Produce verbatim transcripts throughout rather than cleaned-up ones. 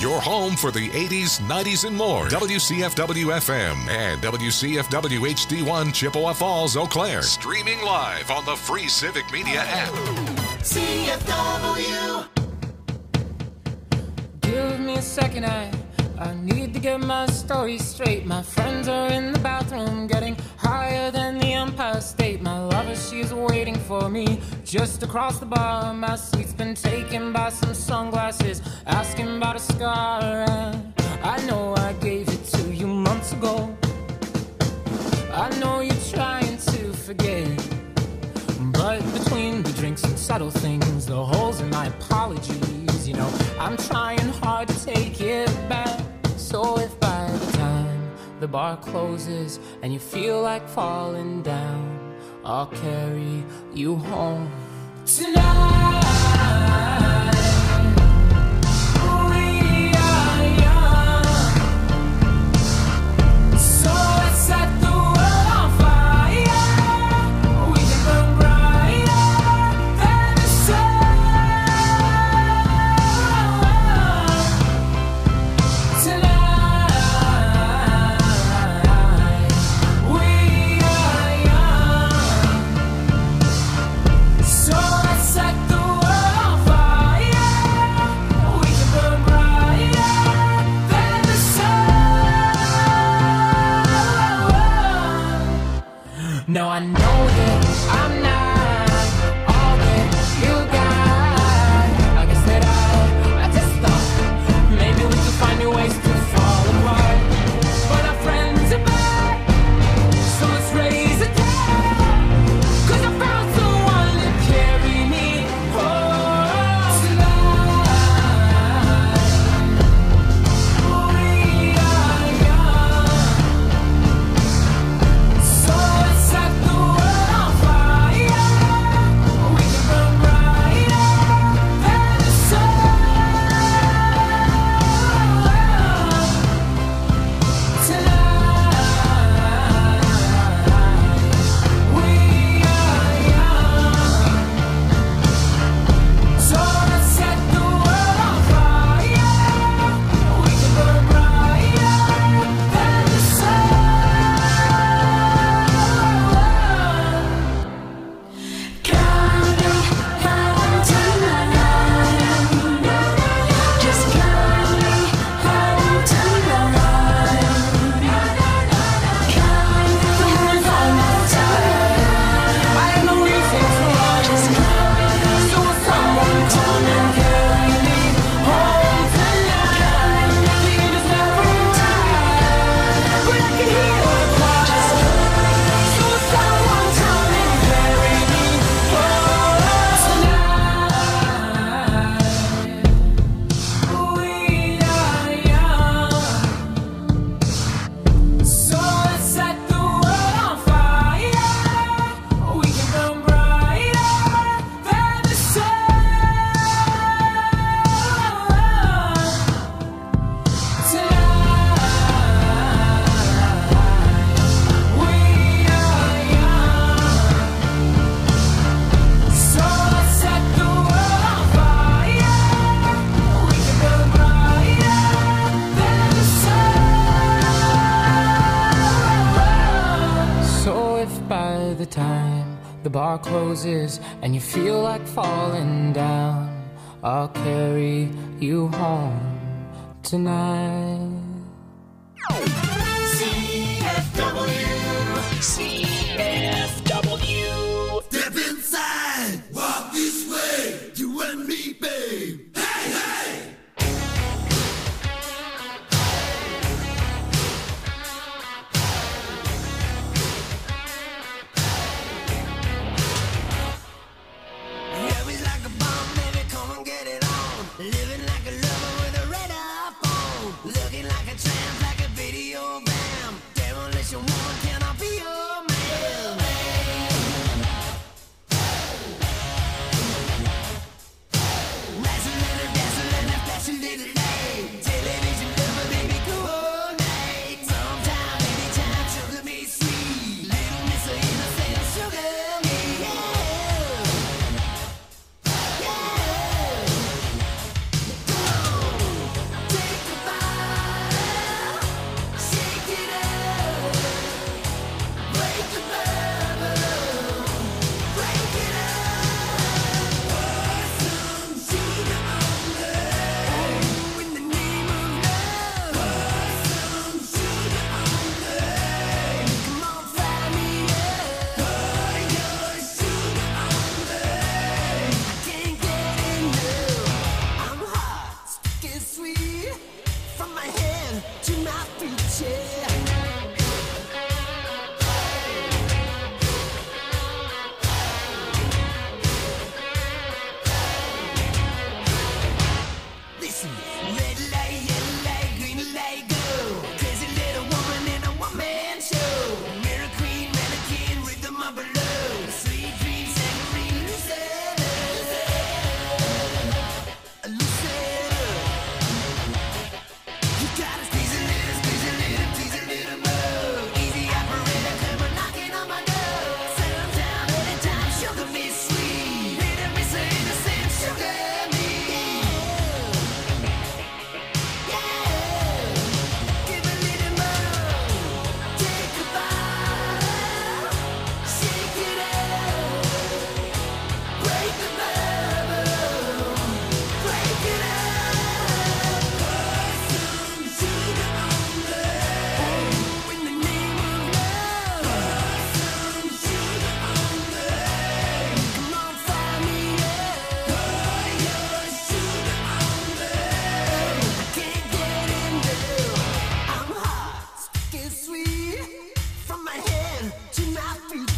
Your home for the eighties, nineties, and more. W C F W F M and W C F W H D one Chippewa Falls, Eau Claire. Streaming live on the free Civic Media app. C F W. Give me a second, I, I need to get my story straight. My friends are in the bathroom getting higher than the Empire State. My lover, she's waiting for me just across the bar. My seat's been taken by some sunglasses, asking about a scar. And I know I gave it to you months ago. I know you're trying to forget, but between the drinks and subtle things, the holes in my apologies, you know, I'm trying hard to take it back. So if by the time the bar closes and you feel like falling down, I'll carry you home tonight. We are young, so let's set the world on fire. We can burn brighter than the sun tonight. We are young, so let's set the world on fire. We can burn brighter than the sun. Now I know that I'm not all that you got. I guess that I, I just thought maybe we could find new ways to fall apart. But our friends are back, so let's raise a toast. 'Cause I found someone to carry me home tonight. We are young, so let's set the world on fire. We can burn brighter than the sun tonight. We are young, so let's set the world on fire. We can burn brighter than the sun. Count me home tonight. Just count me home tonight. Count me home one more time. I have no reason to run. Just count me home. So someone come and carry me home tonight. The end is never right, but I can hear the choir. So someone come and carry me home tonight. We are young, so let's set the world on fire. We can burn brighter than the sun tonight. We are young, so let's set the world on fire. We can burn brighter than the sun. So if by the time the bar closes and you feel like falling down, I'll carry you home tonight. C F W. C F W. Step inside. Walk this way. You and me, babe. Hey, hey. Heavy like a bomb, baby, come and get it on. Living like a lover with a red iPhone. Looking like a tramp, like a video bam. Demolition woman, can I be your man?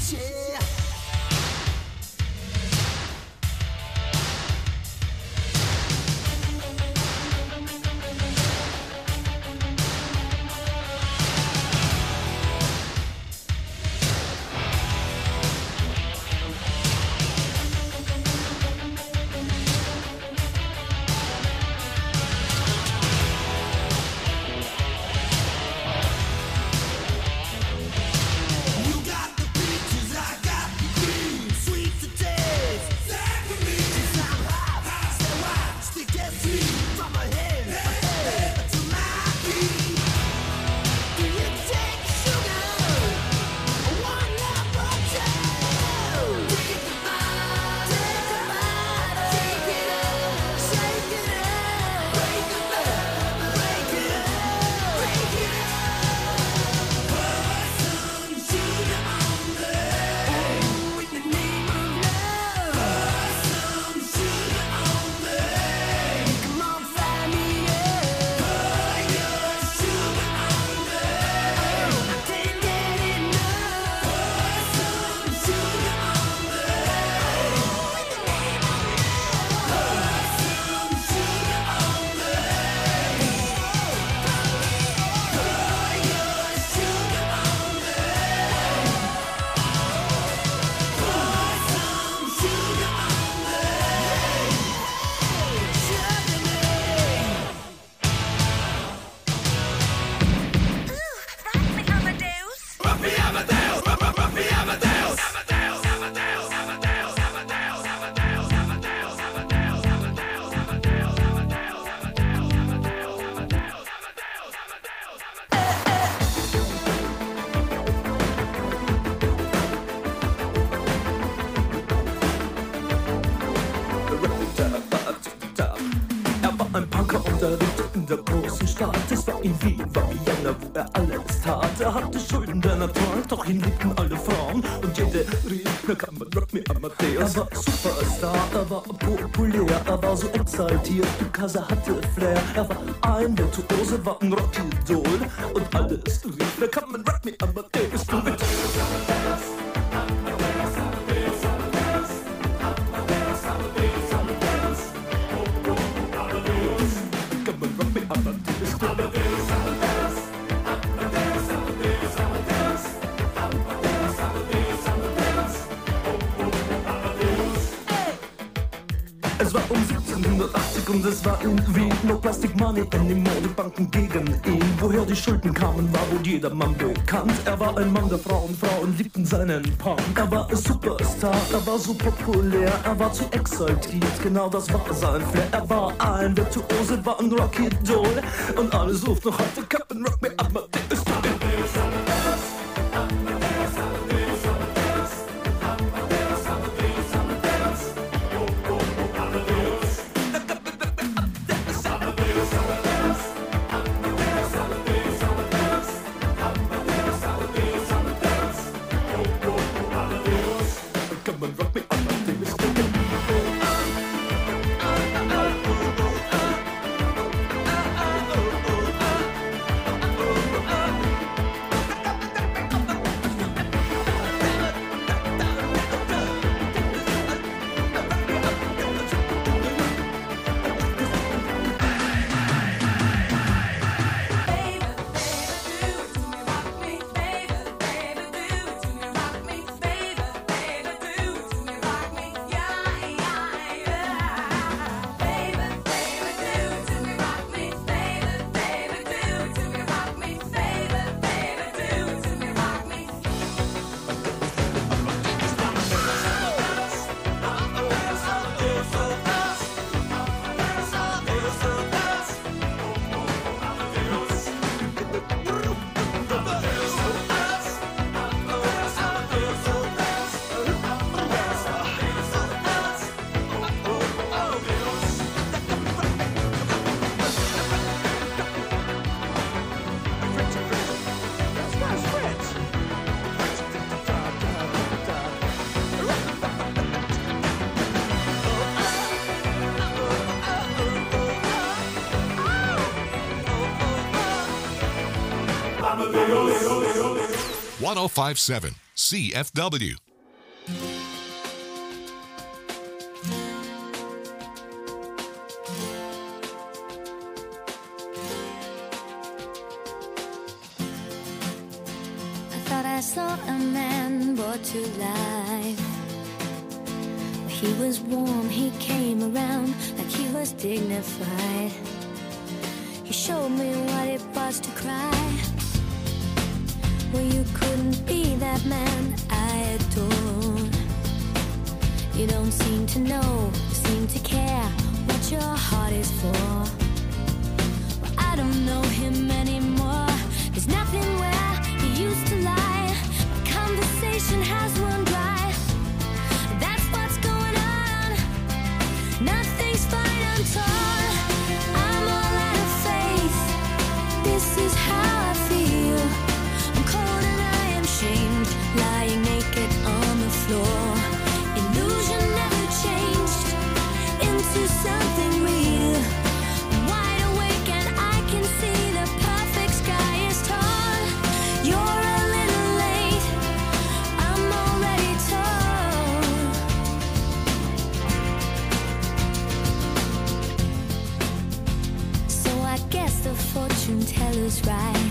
der großen Stadt. Es war in Wien, war Vienna, wo er alles tat. Er hatte Schulden, der Natur, doch ihn liebten alle Frauen. Und jede rief, na kann man Rock Me Amadeus. Er war Superstar, er war populär, er war so exaltiert, because er hatte Flair. Er war ein Virtuose, war ein Rockidol. Und alles rief, na kann man Rock Me Amadeus. Du mit Es war um siebzehnhundertachtzig und es war in Wien. No Plastic Money anymore, die Banken gegen ihn. Woher die Schulden kamen, war wohl jedermann bekannt. Er war ein Mann der Frauen, Frauen liebten seinen Punk. Er war ein Superstar, er war so populär, er war zu exaltiert, genau das war sein Flair. Er war ein Virtuose, war ein Rockidol. Und alle suchten noch heute Captain Rock Me Amadeus. one oh five point seven C F W. I saw a man brought to life. He was warm, he came around like he was dignified. He showed me what it was to cry. Well, you couldn't be that man I adored. You don't seem to know, seem to care what your heart is for. Well, I don't know him anymore. There's nothing where he used to lie. Conversation has run dry. That's what's going on. Nothing's fine, I'm torn. I'm all out of faith. This is how I feel. I'm cold and I am shamed, lying naked on the floor. Illusion never changed into something real. I'm wide awake and I can see the perfect sky is torn. You're a little late. I'm already torn. So I guess the fortune teller's right.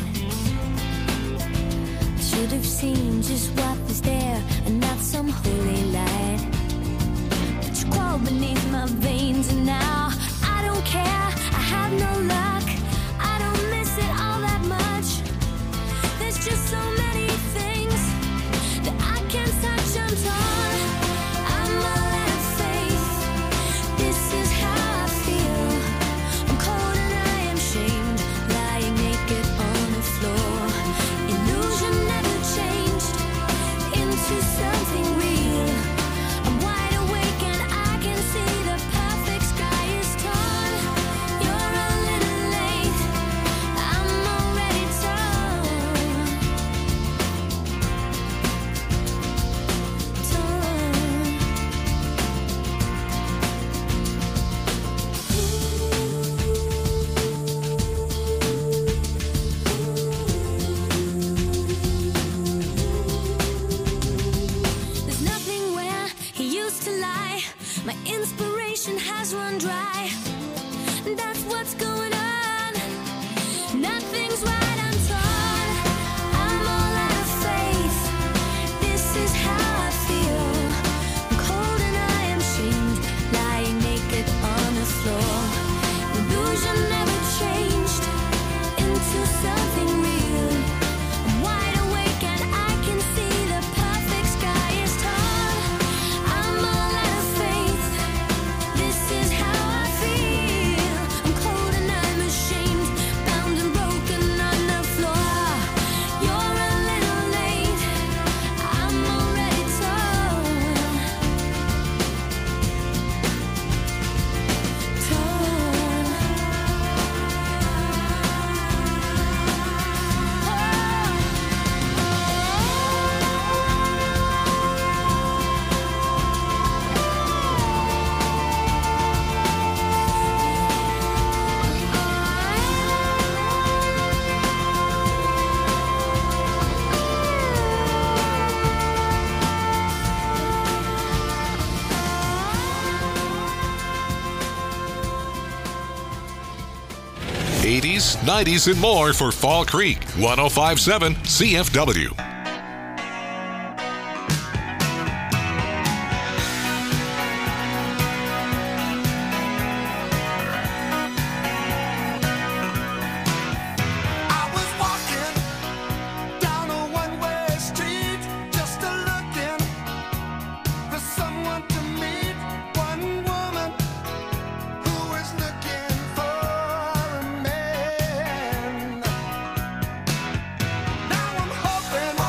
I should have seen just what was there and not some holy light. But you crawl beneath my veins and now I don't care. I have no luck. I don't miss it all that much. There's just so many things that I can't touch. I'm torn. I'm all out of faith. This is how I feel. I'm cold and I am shamed, lying naked on the floor. Illusion never changed into something real. I'm wide awake and I can see the perfect sky is torn. You're a little late. I'm already torn. There's nothing where he used to lie. My inspiration has run dry. That's what's going on. Nothing's right, I'm torn. I'm all out of faith. This is how I feel. I'm cold and I am shamed, lying naked on the floor. Illusion never changed into something real. I'm wide awake and I can see the perfect sky is torn. I'm all out of faith. This is how I feel. I'm cold and I'm ashamed, bound and broken on the floor. You're a little late. I'm already torn. eighties, nineties, and more for Fall Creek. one oh five point seven C F W. I was walking down a one-way street, just a looking for someone to meet. One woman who was looking for a man. Now I'm hoping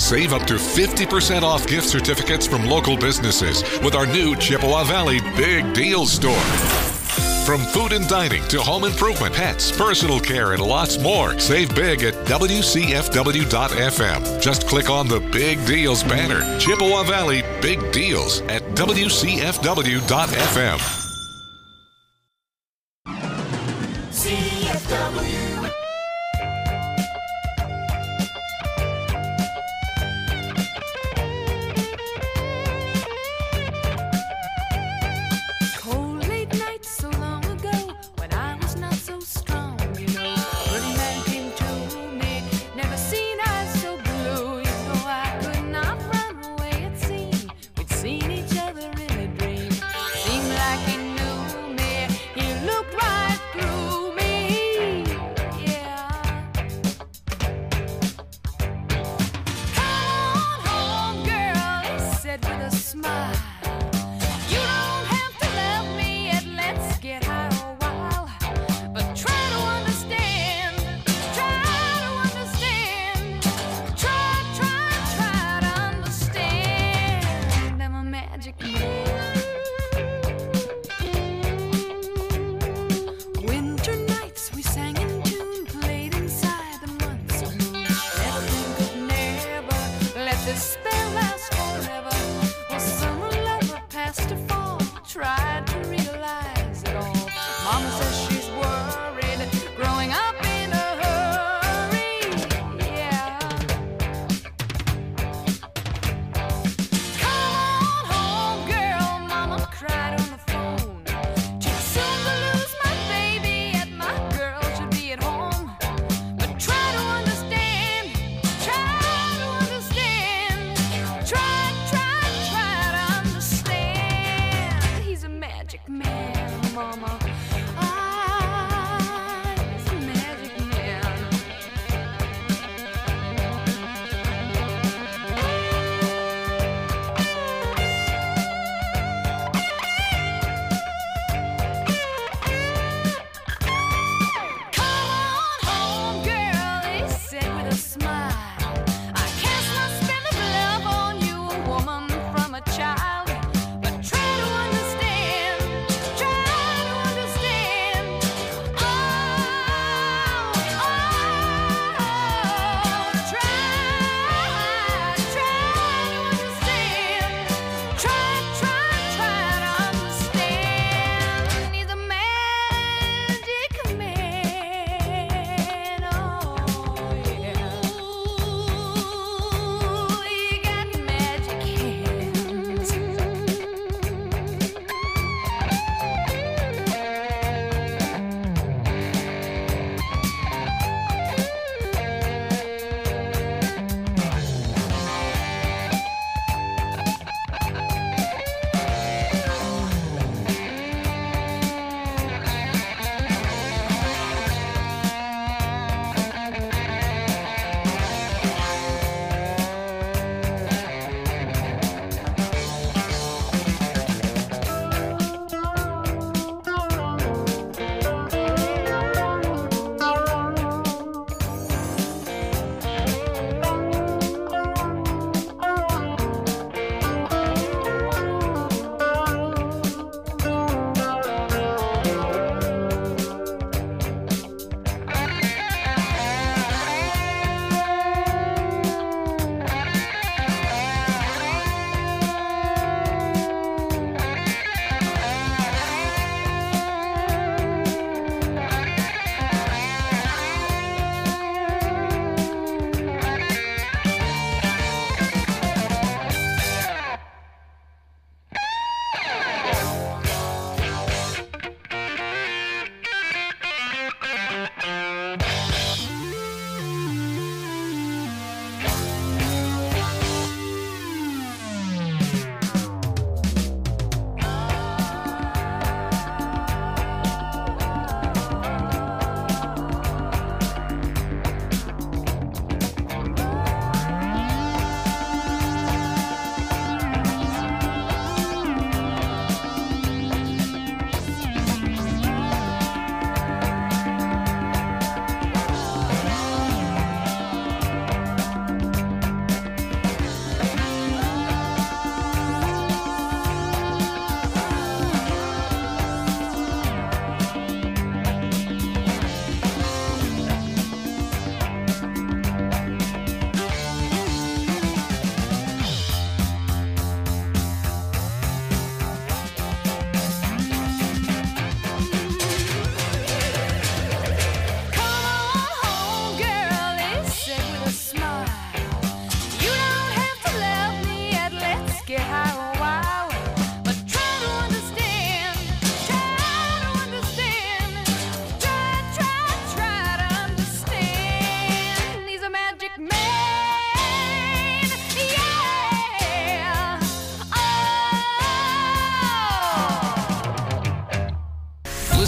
Save up to fifty percent off gift certificates from local businesses with our new Chippewa Valley Big Deals store. From food and dining to home improvement, pets, personal care, and lots more. Save big at W C F W dot F M. Just click on the Big Deals banner. Chippewa Valley Big Deals at W C F W dot F M. C F W. Seen each other in a dream. Seemed like in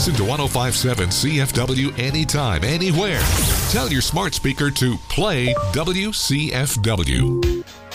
Listen to one oh five point seven C F W anytime, anywhere. Tell your smart speaker to play W C F W.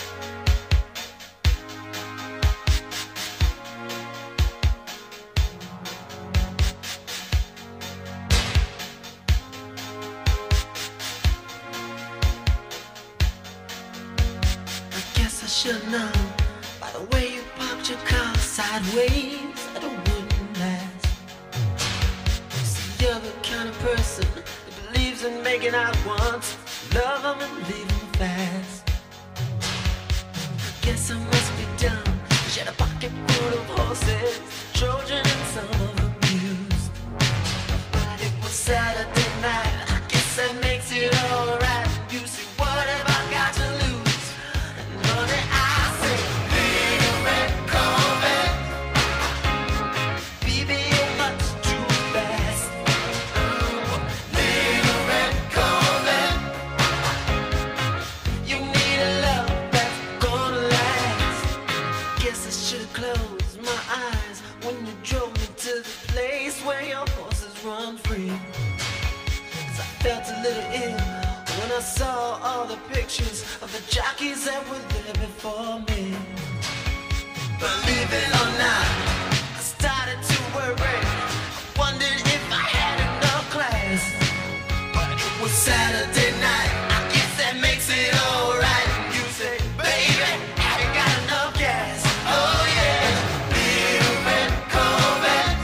Should know by the way you popped your car sideways that it wouldn't last. See, you're the kind of person that believes in making out once, love them and leave them fast. I guess I must be dumb. She had a pocket full of horses, Trojan and some of them used. But it was Saturday night. I guess that makes it alright. You see, what have I got to lose? I saw all the pictures of the jockeys that were there before me. Believe it or not, I started to worry. I wondered if I had enough class. But it was Saturday night. I guess that makes it alright. You say, baby, have you got enough gas? Oh yeah, little red Corvette.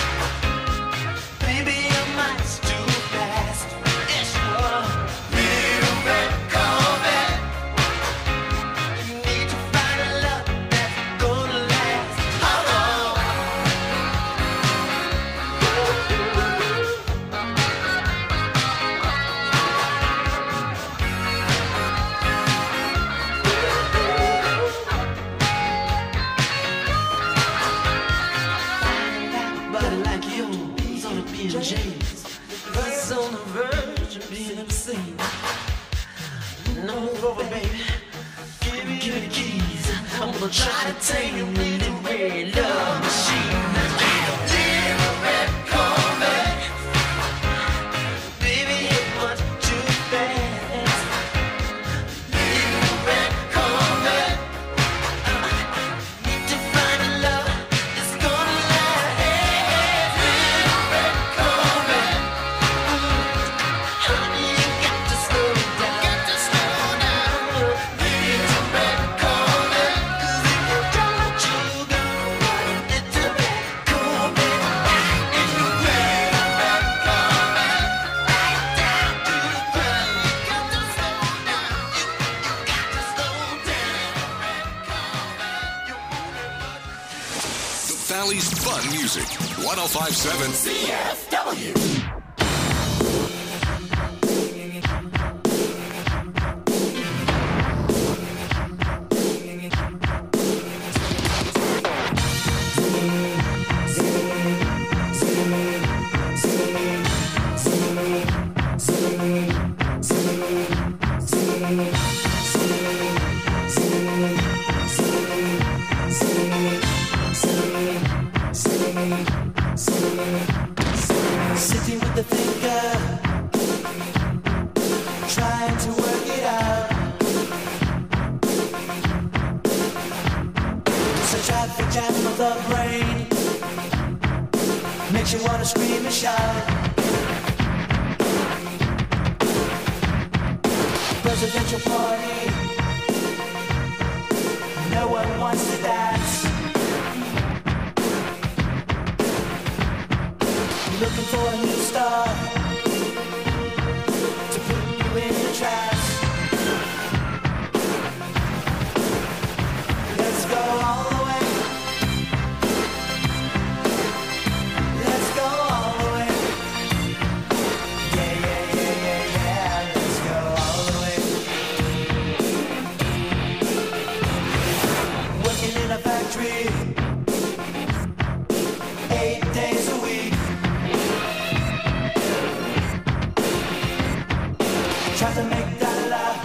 Baby, your mind's too fast. Yeah, sure. He's on the verge of being obscene. No, move over, baby. Give me, give me the keys. I'm gonna try to take him in the red love machine. Little red Corvette. Baby, it was too fast. Little red Corvette. Need to find a love that's gonna last. Little red Corvette. Honey, you got to slow down. Got to slow down. Little red Corvette. 'Cause if you don't let you go, little red Corvette. It's the red, red Corvette. Right down to the ground. You got to slow down. You, you got to slow down. Red Corvette. You want it much. The Valley's fun music. one oh five point seven C F W. Sitting with the thinker, trying to work it out. It's a traffic jam of the brain, makes you want to scream and shout. Presidential party, no one wants to dance. Looking for a new star to put you in a trance. Let's go all the way. Let's go all the way. Yeah, yeah, yeah, yeah, yeah. Let's go all the way. Working in a factory, eight days a week. Try to make that love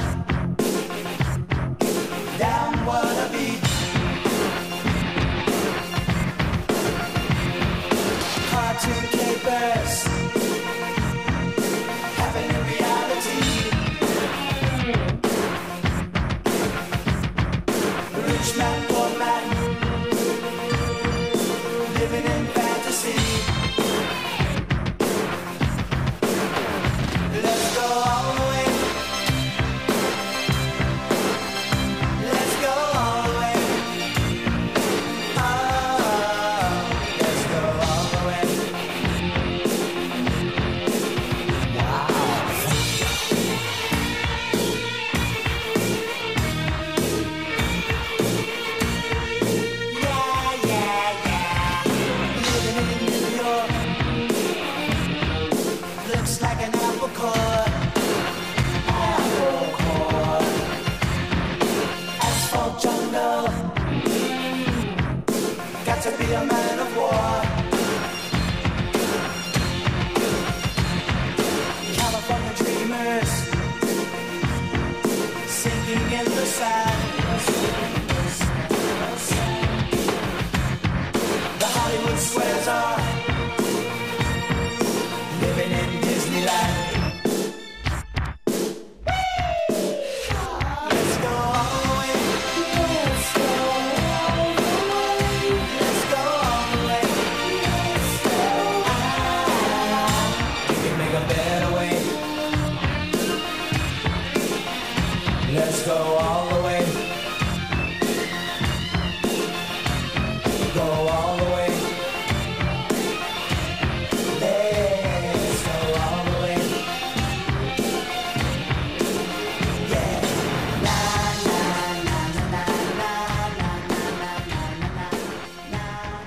downward a beat. Cartoon caper, hardcore. Hardcore. Asphalt jungle. Got to be a man of war. California dreamers sinking in the sand. The Hollywood squares are living in Disneyland. Let's go all the way. Let's go all the way. Let's go all the way. Ah, we can make a better way. Let's go all the way. Go all the way. Let's go all the way. Yeah. La la la la la la la la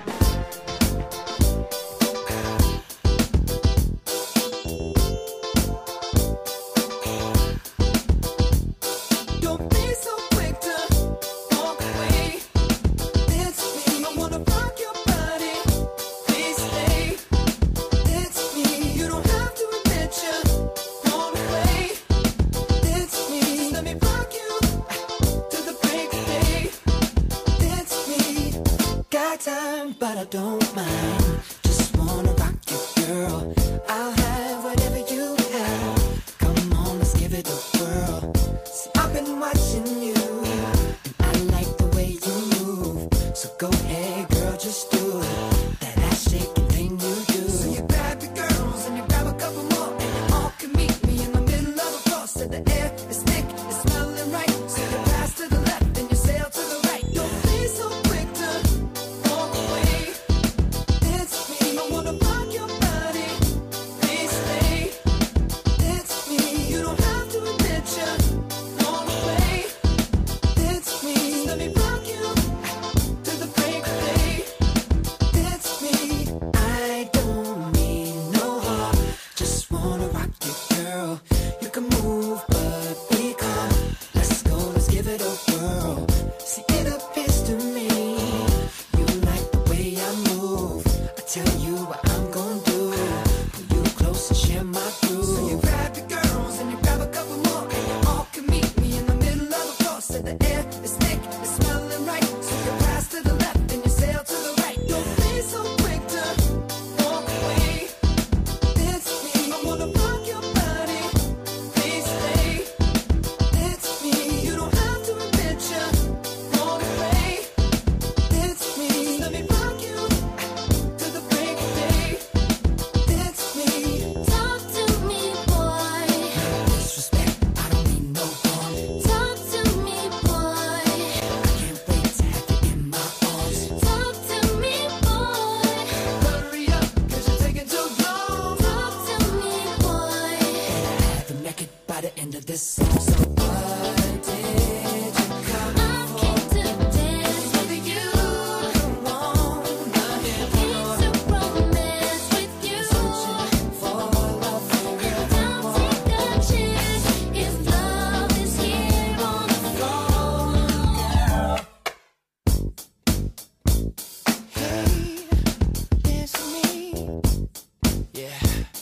Don't be so quick to walk away. It's me. I wanna rock your body. Please stay. It's me. You don't have to admit you want away. It's me. Let me rock you to the break of day. It's me. Got time, but I don't mind. Just wanna rock you, girl. I'll have whatever you have. Come on, let's give it a whirl. See, I've been watching you, and I like the way you move. So go ahead, girl, just do it. That ass shaking thing you do. So you grab your girls and you grab a couple more, and you all can meet me in the middle of the floor. So the air is thick, it's smelling right. So you pass to the left and you sail to the right. Don't be so quick to walk away. It's me. I wanna rock your body. Please stay. It's me. You don't have to admit you want away. It's me. Let me rock you to the break of day. It's me. I don't mean no harm. Just wanna rock you, girl. You can move, but be calm. Let's go, let's give it a whirl. See, it appears to me you like the way I move. I tell you what I'm gonna do. Pull you close and share my groove. So you grab your girls and you grab a couple more, and you all can meet me in the middle of the floor. So the air is thick, it's smelling right. So you pass to the left and you sail to the right. Don't be so quick to walk away. It's me. I wanna rock your body. Please stay. It's me. You don't have to admit you want away. It's me. Let me rock you to the break of day. It's me. Talk to me, boy. Disrespect, I don't mean no harm. Talk to me, boy. I can't wait to have you in my arms. Talk to me, boy. Hurry up, cause you're taking too long. Talk to me, boy. Have you naked by the end of this song. So what did you come I came to dance with you. wanna hear? Came to romance with you. For love, And I'll take a chance if love is here on the floor. hey, it's me. Yeah.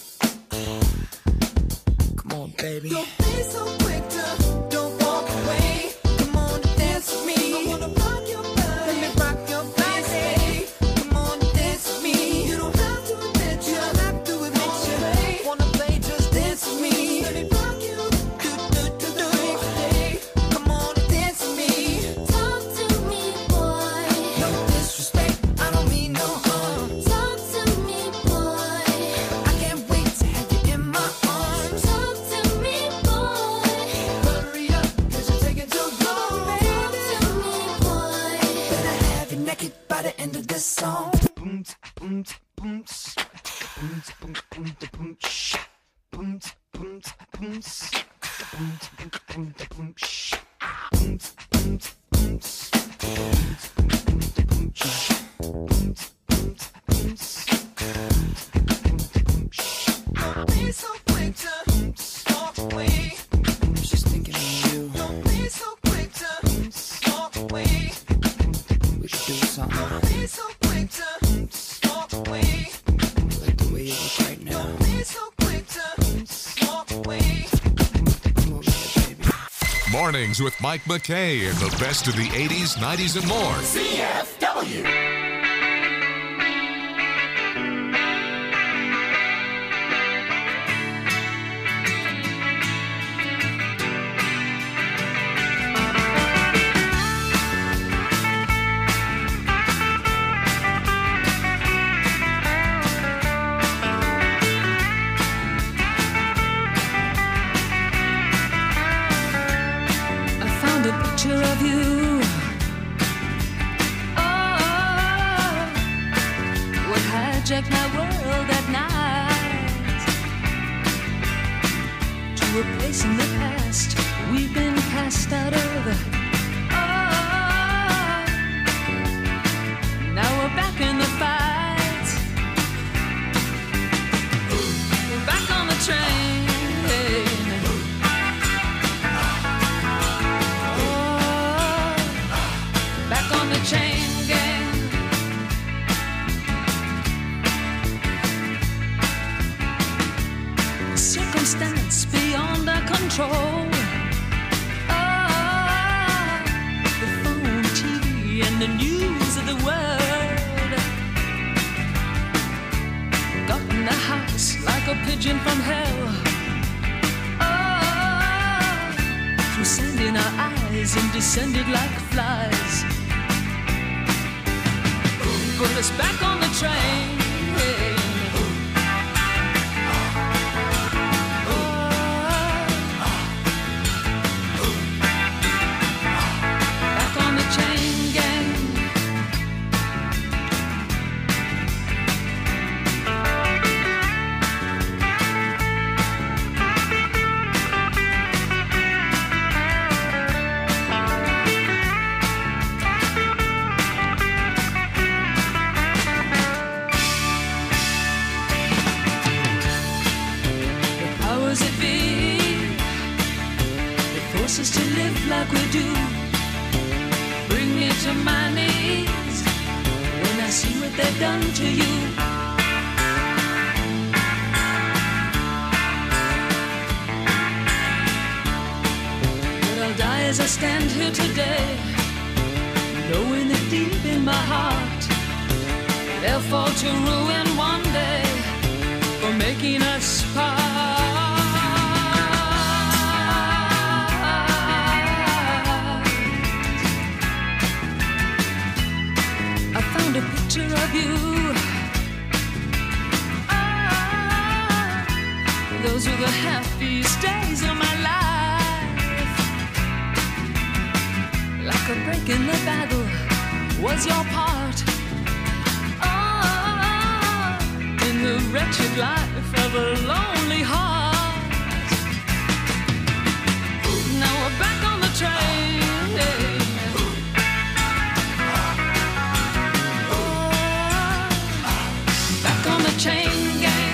Come on, baby. Don't be so quick to don't walk away. Come on and dance with me. I wanna rock your body. Let me rock your body. Come on and dance with me. You don't have to admit you. don't have to admit you. Wanna play, just dance with me. Let me rock you. Do do do do. Come on and dance with me. Talk to me, boy. No disrespect, I don't mean no harm. Talk to me, boy. I can't wait to have you in my arms. Talk to me, boy. Hurry up, cause you're taking too long, Talk baby. to me, boy. Better have you naked by the end of this song. Boom, boom, boom, boom, boom, boom, boom, shh. Boom, boom, boom, boom, boom, boom, boom, shh. Boom, boom, boom, boom, boom, boom, shh. Boom, boom, boom, boom, boom, boom, shh. Don't be so quick to Mornings with Mike McKay and the best of the eighties, nineties, and more. C F W. Of you, oh, what hijacked my world at night to a place in the past we've been cast out of. Oh, now we're back in the fight. We're back on the train. Chain gang. Circumstance beyond our control. Oh, the phone, T V, and the news of the world got in the house like a pigeon from hell. Oh, through sand in our eyes and descended like flies. Put us back on the train. Back on the chain gang. Us to live like we do, bring me to my knees when I see what they've done to you. But I'll die as I stand here today, knowing that deep in my heart they'll fall to ruin one day for making us part. A picture of you. Ah, those were the happiest days of my life. Like a break in the battle was your part. Ah, in the wretched life of a lonely heart. Now we're back on the train. Chain gang.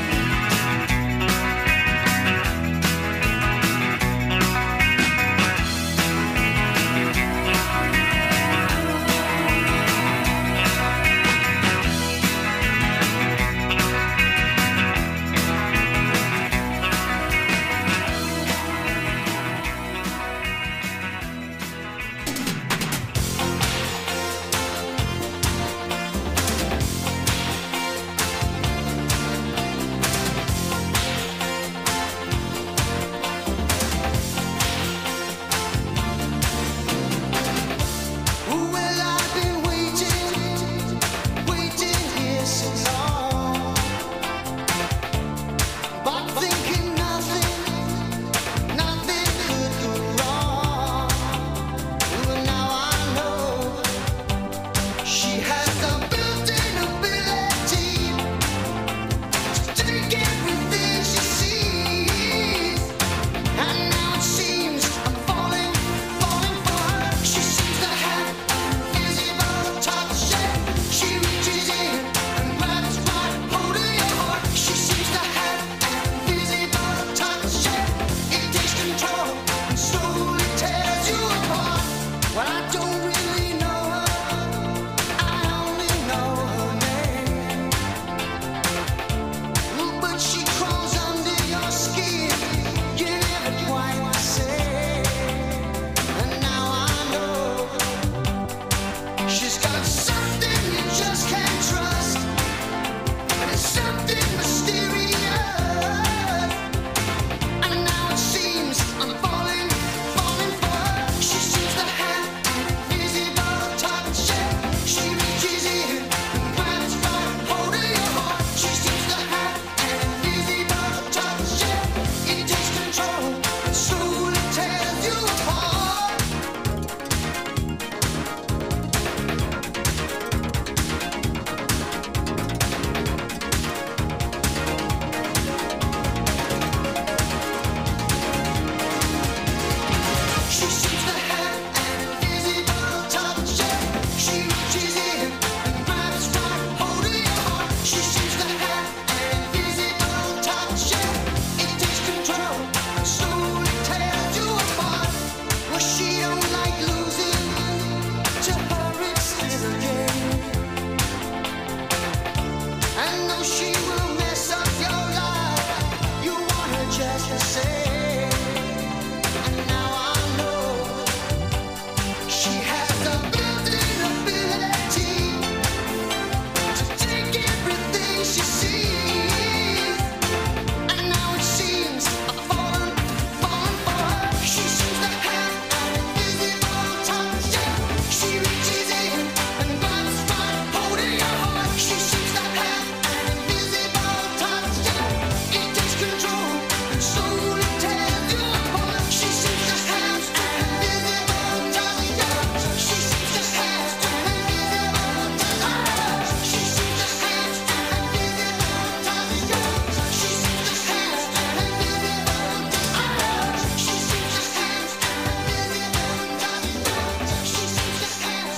she sees, and now it seems I've fallen, fallen for her. She seems to have an invisible touch, yeah. She reaches in and grabs right hold of your heart. She seems to have an invisible touch, yeah. It takes control and slowly tears you apart. She seems to have an invisible touch, yeah. She seems to have an invisible touch. She seems to have an invisible touch, yeah. She seems to have an invisible touch. She seems to have an invisible touch, yeah. She seems to have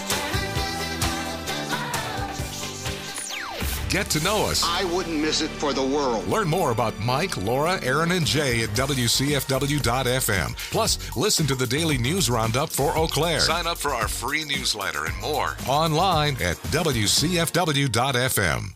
an invisible touch. Get to know us. I wouldn't miss it for the world. Learn more about Mike, Laura, Aaron, and Jay at W C F W dot F M. Plus, listen to the daily news roundup for Eau Claire. Sign up for our free newsletter and more online at W C F W dot F M.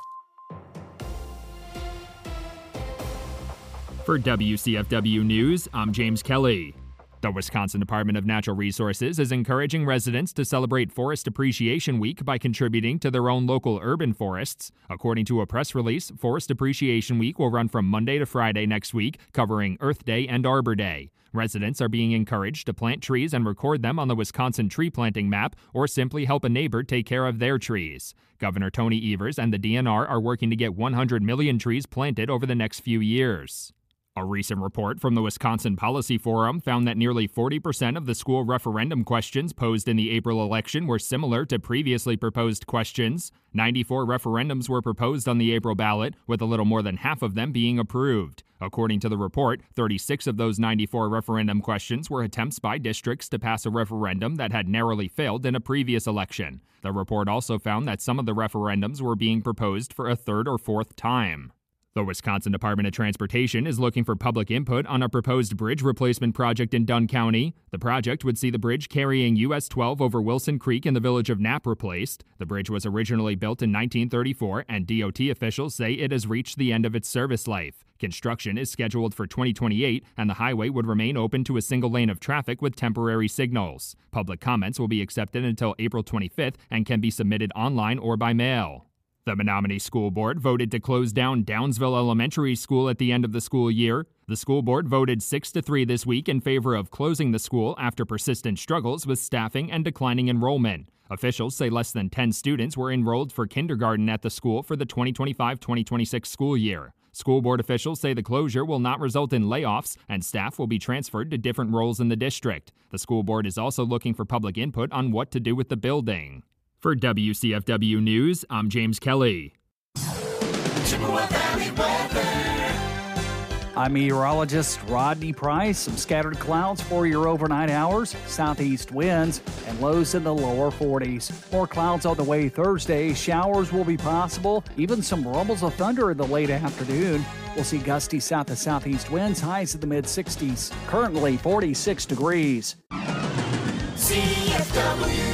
For W C F W News, I'm James Kelly. The Wisconsin Department of Natural Resources is encouraging residents to celebrate Forest Appreciation Week by contributing to their own local urban forests. According to a press release, Forest Appreciation Week will run from Monday to Friday next week, covering Earth Day and Arbor Day. Residents are being encouraged to plant trees and record them on the Wisconsin tree planting map, or simply help a neighbor take care of their trees. Governor Tony Evers and the D N R are working to get one hundred million trees planted over the next few years. A recent report from the Wisconsin Policy Forum found that nearly forty percent of the school referendum questions posed in the April election were similar to previously proposed questions. ninety-four referendums were proposed on the April ballot, with a little more than half of them being approved. According to the report, thirty-six of those ninety-four referendum questions were attempts by districts to pass a referendum that had narrowly failed in a previous election. The report also found that some of the referendums were being proposed for a third or fourth time. The Wisconsin Department of Transportation is looking for public input on a proposed bridge replacement project in Dunn County. The project would see the bridge carrying U S twelve over Wilson Creek in the village of Knapp replaced. The bridge was originally built in nineteen thirty-four, and D O T officials say it has reached the end of its service life. Construction is scheduled for twenty twenty-eight, and the highway would remain open to a single lane of traffic with temporary signals. Public comments will be accepted until April twenty-fifth and can be submitted online or by mail. The Menominee School Board voted to close down Downsville Elementary School at the end of the school year. The school board voted six to three this week in favor of closing the school after persistent struggles with staffing and declining enrollment. Officials say less than ten students were enrolled for kindergarten at the school for the twenty twenty-five twenty twenty-six school year. School board officials say the closure will not result in layoffs, and staff will be transferred to different roles in the district. The school board is also looking for public input on what to do with the building. For W C F W News, I'm James Kelly. Chippewa Valley weather. I'm meteorologist Rodney Price. Some scattered clouds for your overnight hours, southeast winds, and lows in the lower forties. More clouds on the way Thursday. Showers will be possible, even some rumbles of thunder in the late afternoon. We'll see gusty south to southeast winds, highs in the mid sixties. Currently forty-six degrees. C F W.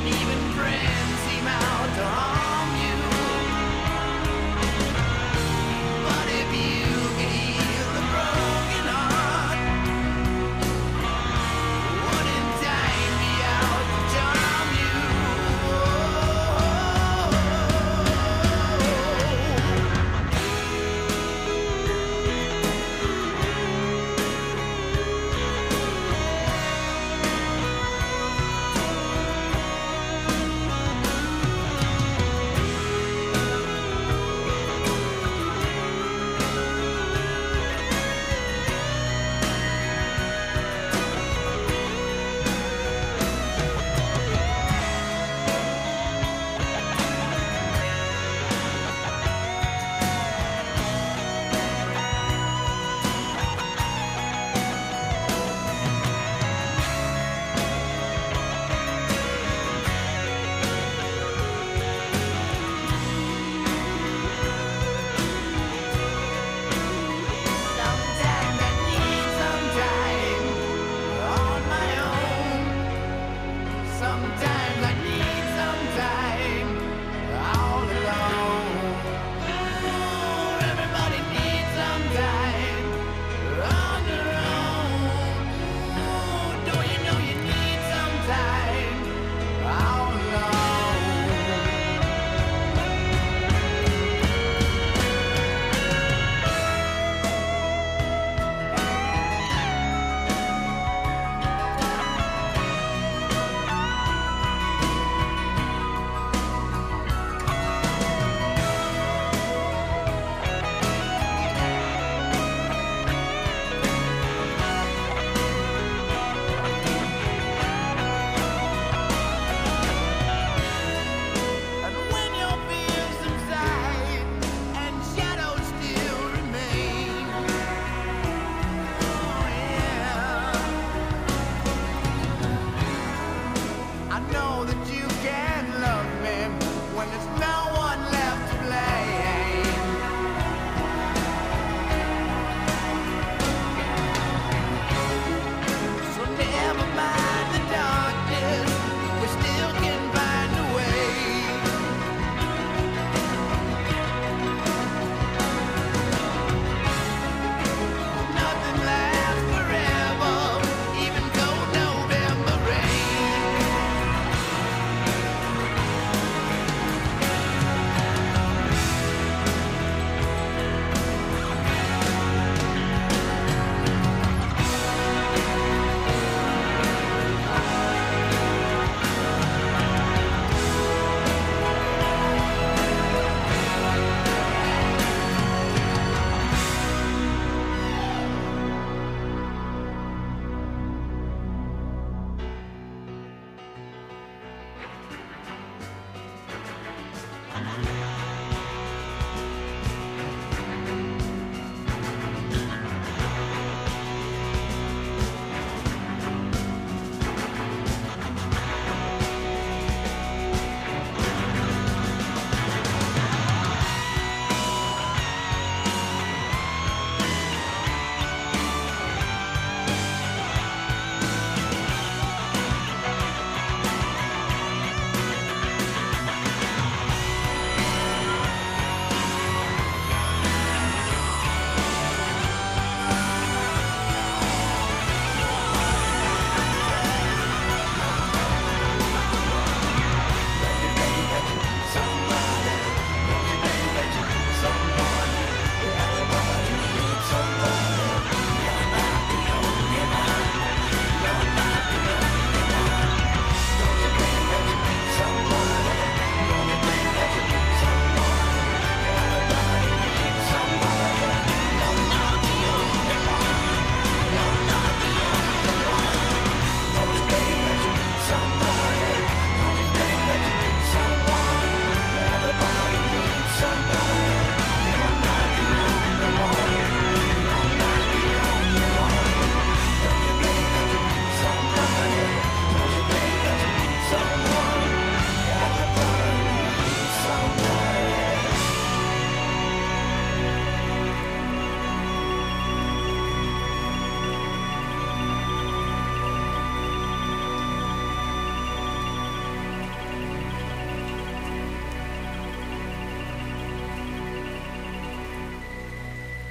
when even friends seem out to harm you. But if you could heal a broken heart, wouldn't time be out to charm you?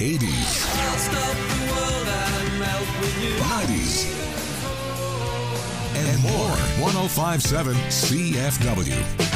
eighties, I'll stop the world and melt with you. nineties, and more. one oh five point seven C F W.